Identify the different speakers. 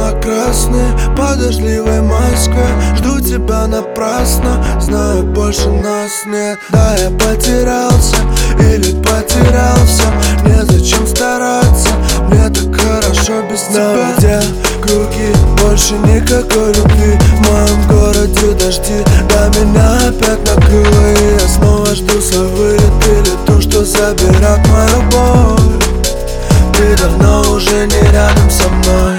Speaker 1: красной, по дождливой Москве. Жду тебя напрасно, знаю, больше нас нет. Да, я потерялся или потерялся, незачем стараться, мне так хорошо без тебя. Где круги, больше никакой любви, в моем городе дожди, да меня опять накрыло. И я снова жду свой вылет или то, что заберет мою боль. Ты давно уже не рядом со мной.